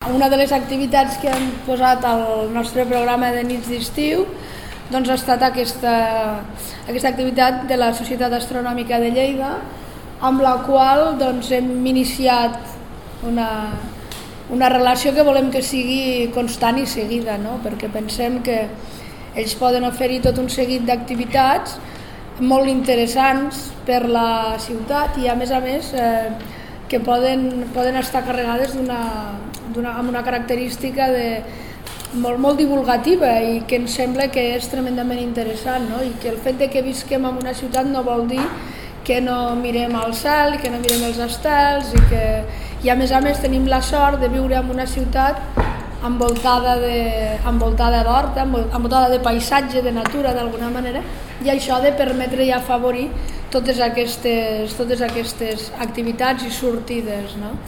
una de les activitats que hem posat al nostre programa de nits d'estiu doncs ha estat aquesta activitat de la Societat Astronòmica de Lleida, amb la qual doncs, hem iniciat una relació que volem que sigui constant i seguida, no? Perquè pensem que ells poden oferir tot un seguit d'activitats molt interessants per la ciutat i a més que poden estar carregades amb una característica molt divulgativa i que ens sembla que és tremendament interessant, no? I que el fet de que visquem en una ciutat no vol dir que no mirem al cel, que no mirem els estels i a més tenim la sort de viure en una ciutat envoltada d'hort, envoltada de paisatge, de natura d'alguna manera, i això ha de permetre i afavorir totes aquestes activitats i sortides, no?